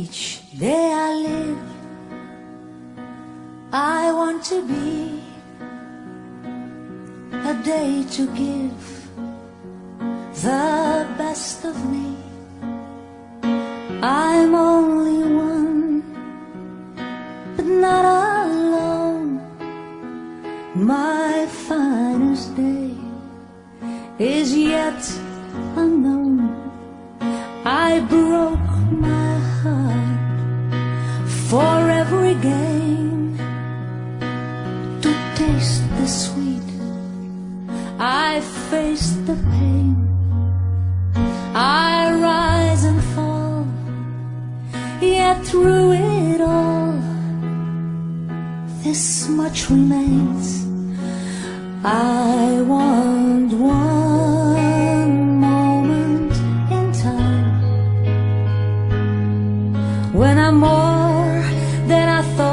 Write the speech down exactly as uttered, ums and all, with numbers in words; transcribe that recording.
each day I live, I want to be a day to give the best of me. I'm only one, but not alone. My finest day is yet unknown. I broke my heart for every game to taste the sweet. I faced the pain. I rise and fall, yet through it all, this much remains. I want one moment in time when I'm more than I thought